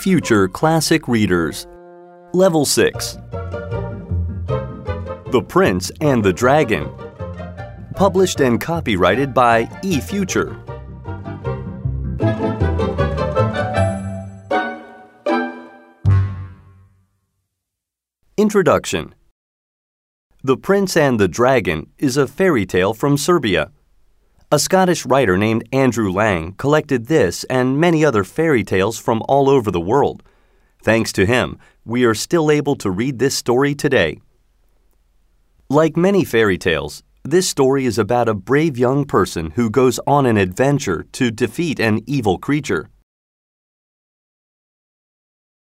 Future Classic Readers. Level 6. The Prince and the Dragon. Published and copyrighted by eFuture. Introduction. The Prince and the Dragon is a fairy tale from Serbia. A Scottish writer named Andrew Lang collected this and many other fairy tales from all over the world. Thanks to him, we are still able to read this story today. Like many fairy tales, this story is about a brave young person who goes on an adventure to defeat an evil creature.